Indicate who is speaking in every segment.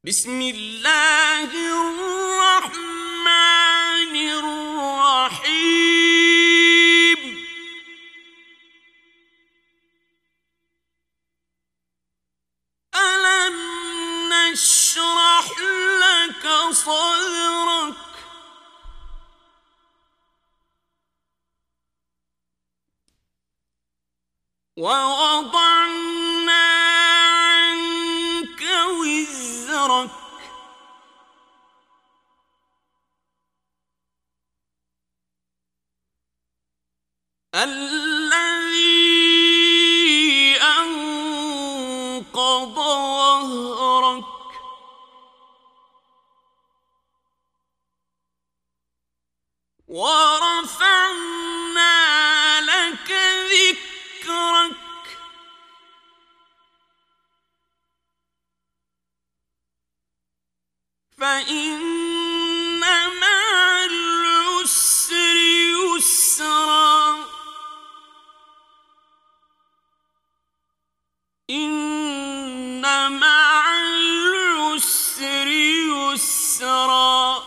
Speaker 1: بسم الله الرحمن الرحيم. ألم نشرح لك صدرك ووضعنا عنك وزرك الذي أنقض ظهرك ورفعنا لك ذكرك فإن مع العسر يسرا إن مع العسر يسرا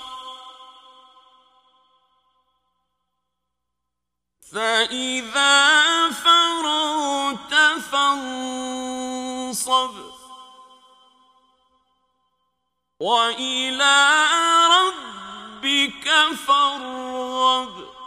Speaker 1: فإذا فرغت فانصب وإلى ربك فارغب.